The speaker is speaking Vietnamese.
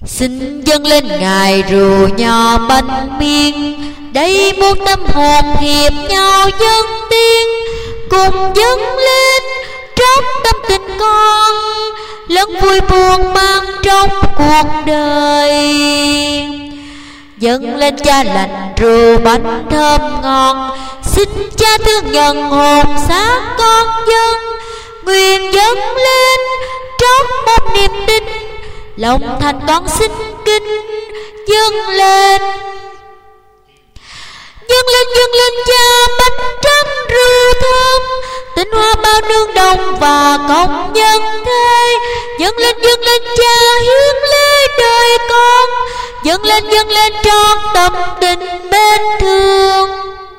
Xin dâng lên Ngài rượu nho bánh miên, đây muôn tâm hồn hiệp nhau dâng tiếng, cùng dâng lên trong tâm tình con, lớn vui buồn mang trong cuộc đời. Dâng lên Cha lành rượu bánh thơm ngon, xin Cha thương nhận hồn xác con dân, nguyện dâng lên trong một niềm tin, lòng thành con xin kính dâng lên. Dâng lên Cha bánh trắng rượu thơm, tinh hoa bao nương đồng và công nhân thế. Dâng lên Cha hiến lễ đời con, dâng lên trọn tâm tình bên thương.